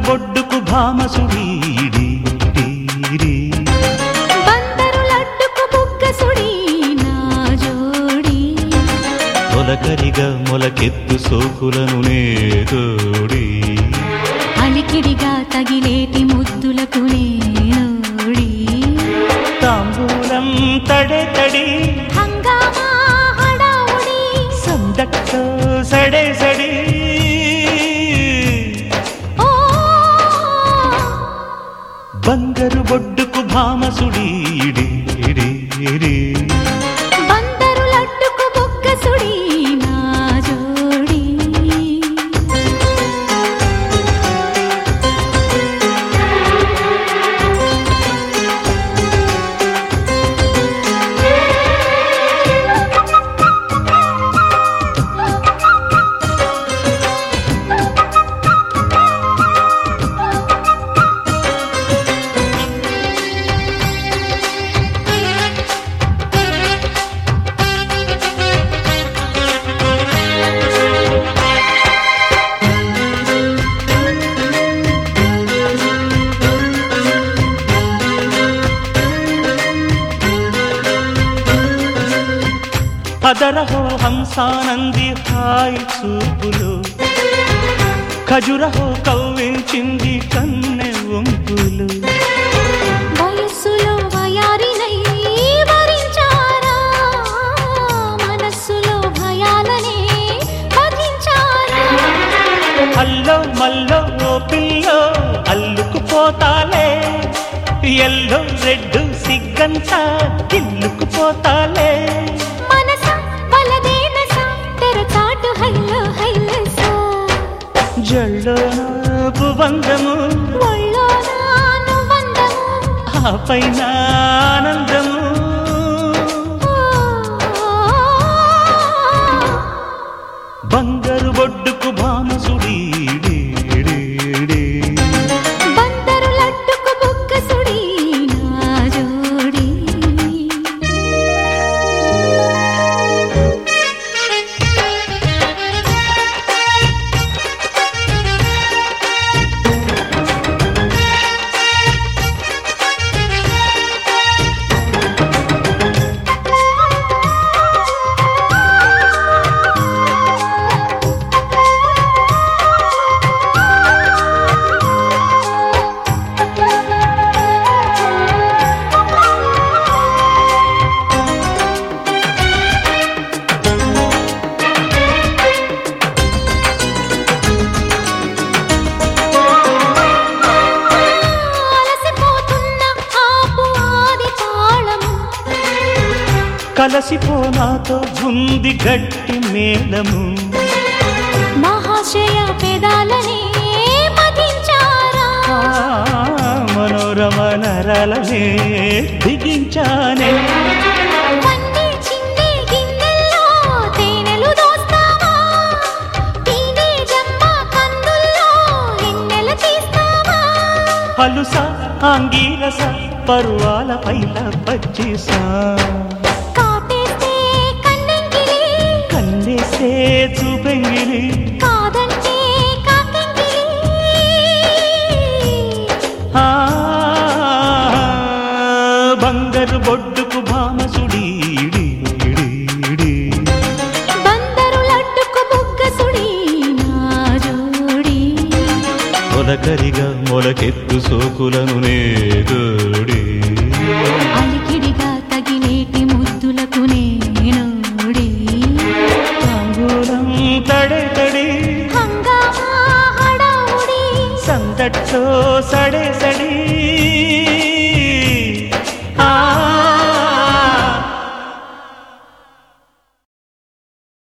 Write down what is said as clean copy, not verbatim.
బొడ్డుకు భామసుడీడి బందరు లడ్డుకు బుగ్గసుడి నా జోడి మొలకరిగా మొలకెత్తు సోకులను నేతోడి అలికిడిగా తగిలేటి ముద్దులకు నేనోడి తాంబూలం తడే తడి హంగామా హడావుడి సందట్లో సడే సడి బంగారు బొడ్డుకు భామసుడీడి బందరు లడ్డుకు బుగ్గసుడి నా జోడి అదరహో హంసానంది హాయి చూపులు ఖజురహో కవ్వించింది కన్నె వంపులు వయస్సులో వయారినై వరించారా మనస్సులో భయాలనే వధించారా అల్లో మల్లో ఓ పిల్లో అల్లుకుపోతాలే ఎల్లో రెడ్డు సిగ్గంతా గిల్లుకుపోతాలే జల్లోనపు బంధము ఆ పైన ఆనందము బంగారు బొడ్డుకు భామసుడీడి బందరు లడ్డుకు బుగ్గసుడి నా జోడి కలసిపోనాతో ఉంది గట్టి మేళము మహాశయ పెదాలనే మదించారా మనోరమ నరలనే దిగించానే వన్నీ చిందే గిన్నెల్లో తేనెలు దోస్తావా తీనే జమ్మ కందుల్లో ఎన్నెల తీస్తావా హలుస ఆంగీరస పరువాల పైల పచ్చిసా కన్నేసే చూపెంగిలి కాదంటే కాకెంగిలి బంగారు బొడ్డుకు భామసుడీడి బందరు లడ్డుకు బుగ్గసుడి నా జోడి మొలకరిగా మొలకెత్తు సోకులను నేతోడి అలికిడిగా తగిలేటి ముద్దులకు నేనోడి తాంబూలం తడే తడి హంగామా హడావుడి సందట్లో సడే సడి